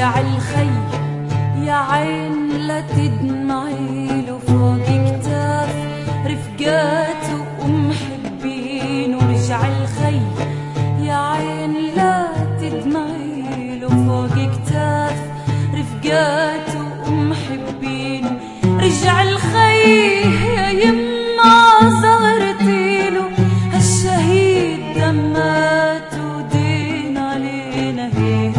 رجع الخي يا عين لا تدمعيله فوق كتاف رفقاته ومحبينه. رجع الخي يا عين لا تدمعيله فوق كتاف رفقاته ومحبينه. رجع الخي يا يما زغرتيله هالشهيد دماته دين علينا. هي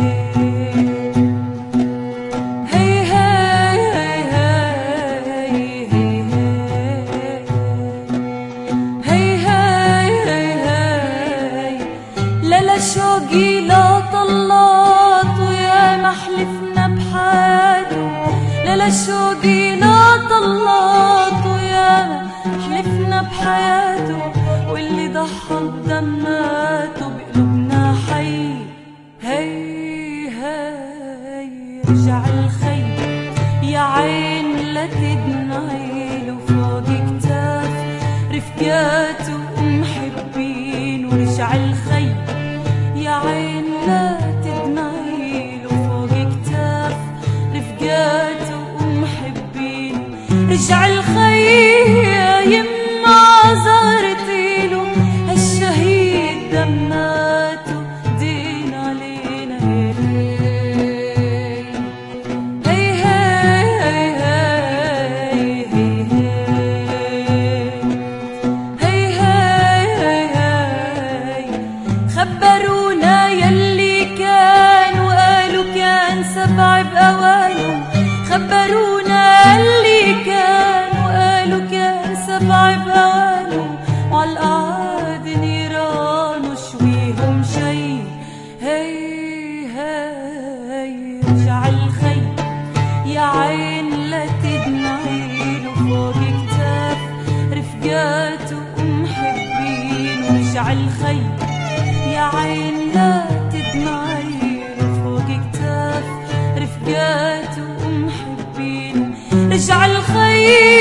شوقي لا طلات ويا ما حلفنا بحياته. لا شوقي لا طلات ويا ما حلفنا بحياته. واللي ضحى بدماته بقلوبنا حي. رجع الخي يا عين لا تدمعيله فوق كتاف رفقاته ومحبينه. رجع الخي يا عين لا تدمعيله فوق كتاف رفقاته ومحبينه. رجع الخي يا يما زغرتيله هالشهيد دماته دين علينا. خبرونا يلي كان وقالوا كان سبع بأوانه. خبرونا يلي كان وقالوا كان سبع بأوانه. وعالقعاد نيران وشويهم شي. رجع الخي يا عين لا تدمعيله فوق كتاف رفقاته ومحبينه. رجع الخي يا عين لا تدمعيله فوق كتاف رفقاته ومحبينه. رجع الخي